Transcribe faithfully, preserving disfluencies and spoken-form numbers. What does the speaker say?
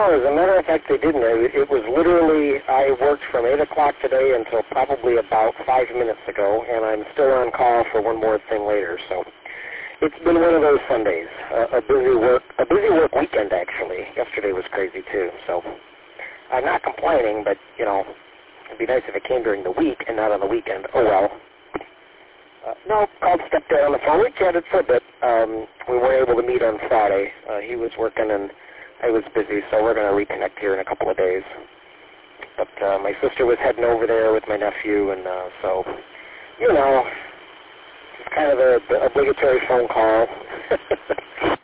No, as a matter of fact, they didn't. It, it was literally, I worked from eight o'clock today until probably about five minutes ago, and I'm still on call for one more thing later. So it's been one of those Sundays, uh, a busy work, a busy work weekend actually. Yesterday was crazy too. So I'm not complaining, but you know, it'd be nice if it came during the week and not on the weekend. Oh well. Uh, no, called stepdad on the phone. We chatted for a bit. Um, we weren't able to meet on Friday. Uh, he was working and I was busy, so we're going to reconnect here in a couple of days. But uh, my sister was heading over there with my nephew, and uh, so, you know, it's kind of a, the obligatory phone call.